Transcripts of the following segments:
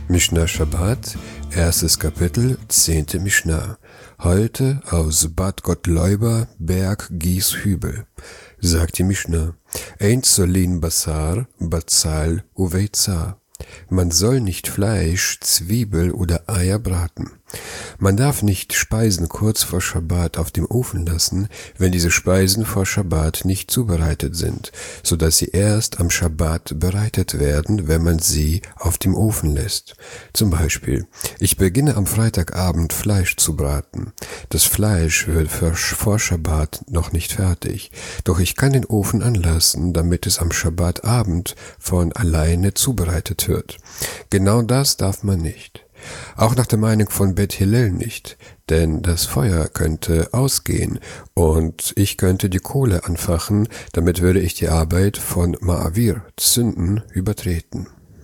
Mishnah Shabbat, erstes Kapitel, 10. Mishnah. Heute aus Bad Gottleuba, Berg Gieshübel. Sagt die Mishnah: Ein Zolin Basar, Bazal, Uveiza. Man soll nicht Fleisch, Zwiebel oder Eier braten. Man darf nicht Speisen kurz vor Schabbat auf dem Ofen lassen, wenn diese Speisen vor Schabbat nicht zubereitet sind, so dass sie erst am Schabbat bereitet werden, wenn man sie auf dem Ofen lässt. Zum Beispiel: Ich beginne am Freitagabend Fleisch zu braten. Das Fleisch wird vor Schabbat noch nicht fertig, doch ich kann den Ofen anlassen, damit es am Schabbatabend von alleine zubereitet wird. Genau das darf man nicht. Auch nach der Meinung von Bet Hillel nicht, denn das Feuer könnte ausgehen und ich könnte die Kohle anfachen, damit würde ich die Arbeit von Ma'avir, Zünden, übertreten.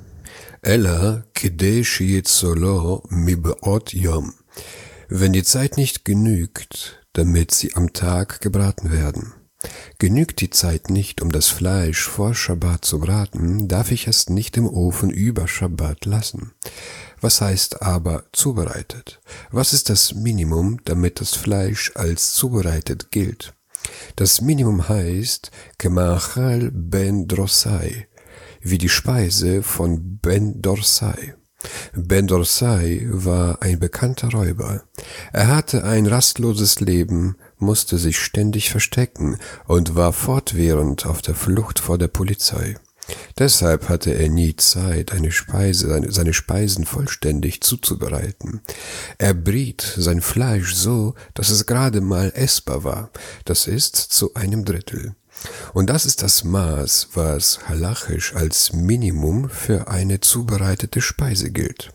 Ella kedei sheyitzolo mibeot yom. Wenn die Zeit nicht genügt, damit sie am Tag gebraten werden. Genügt die Zeit nicht, um das Fleisch vor Schabbat zu braten, darf ich es nicht im Ofen über Schabbat lassen. Was heißt aber zubereitet? Was ist das Minimum, damit das Fleisch als zubereitet gilt? Das Minimum heißt Kemachal ben Dorsai, wie die Speise von Ben Dorsai. Ben Dorsai war ein bekannter Räuber. Er hatte ein rastloses Leben, musste sich ständig verstecken und war fortwährend auf der Flucht vor der Polizei. Deshalb hatte er nie Zeit, seine Speisen vollständig zuzubereiten. Er briet sein Fleisch so, dass es gerade mal essbar war, das ist zu 1/3. Und das ist das Maß, was halachisch als Minimum für eine zubereitete Speise gilt.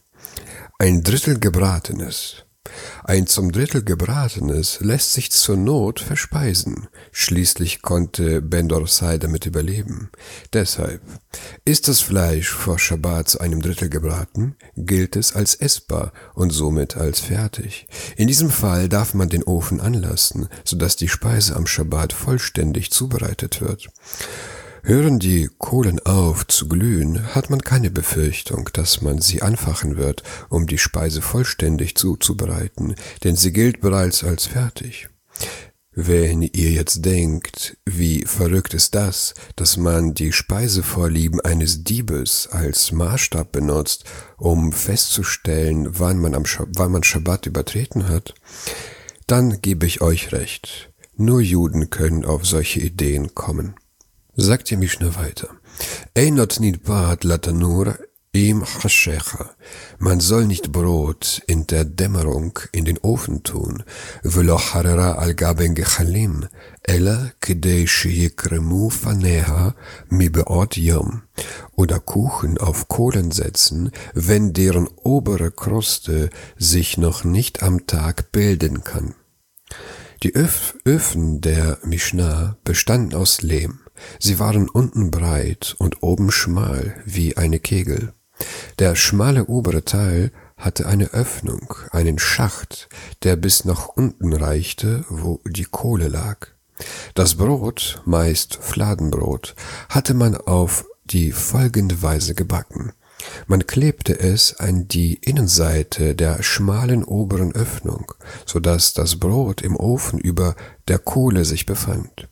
1/3 Gebratenes. Ein zum Drittel Gebratenes lässt sich zur Not verspeisen. Schließlich konnte Ben Dorsai damit überleben. Deshalb: Ist das Fleisch vor Schabbat zu 1/3 gebraten, gilt es als essbar und somit als fertig. In diesem Fall darf man den Ofen anlassen, sodass die Speise am Schabbat vollständig zubereitet wird. Hören die Kohlen auf zu glühen, hat man keine Befürchtung, dass man sie anfachen wird, um die Speise vollständig zuzubereiten, denn sie gilt bereits als fertig. Wenn ihr jetzt denkt, wie verrückt ist das, dass man die Speisevorlieben eines Diebes als Maßstab benutzt, um festzustellen, wann man Schabbat übertreten hat, dann gebe ich euch recht. Nur Juden können auf solche Ideen kommen. Sagt die Mishnah weiter: Einot nidbat latanur im chashecha. Man soll nicht Brot in der Dämmerung in den Ofen tun. Velo harera al gaben gechalim, ella kedei sheyikremu faneha mibeot yom. Oder Kuchen auf Kohlen setzen, wenn deren obere Kruste sich noch nicht am Tag bilden kann. Die Öfen der Mishnah bestanden aus Lehm. Sie waren unten breit und oben schmal wie eine Kegel. Der schmale obere Teil hatte eine Öffnung, einen Schacht, der bis nach unten reichte, wo die Kohle lag. Das Brot, meist Fladenbrot, hatte man auf die folgende Weise gebacken. Man klebte es an die Innenseite der schmalen oberen Öffnung, so dass das Brot im Ofen über der Kohle sich befand.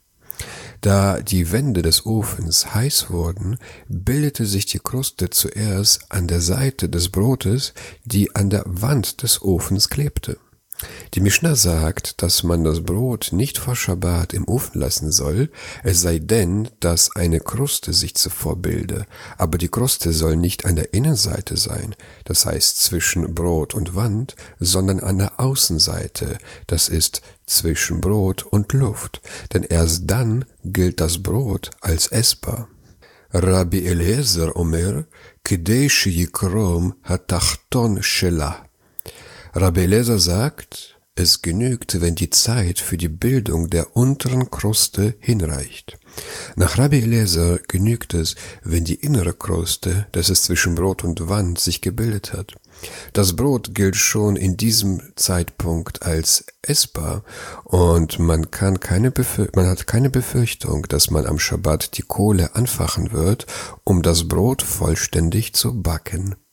Da die Wände des Ofens heiß wurden, bildete sich die Kruste zuerst an der Seite des Brotes, die an der Wand des Ofens klebte. Die Mishnah sagt, dass man das Brot nicht vor Schabbat im Ofen lassen soll, es sei denn, dass eine Kruste sich zuvor bilde, aber die Kruste soll nicht an der Innenseite sein, das heißt zwischen Brot und Wand, sondern an der Außenseite, das ist zwischen Brot und Luft, denn erst dann gilt das Brot als essbar. Rabbi Eliezer Omer, kedei sheyikrom hatachton shelah. Rabbi Eliezer sagt, es genügt, wenn die Zeit für die Bildung der unteren Kruste hinreicht. Nach Rabbi Eliezer genügt es, wenn die innere Kruste, das ist zwischen Brot und Wand, sich gebildet hat. Das Brot gilt schon in diesem Zeitpunkt als essbar und man hat keine Befürchtung, dass man am Schabbat die Kohle anfachen wird, um das Brot vollständig zu backen.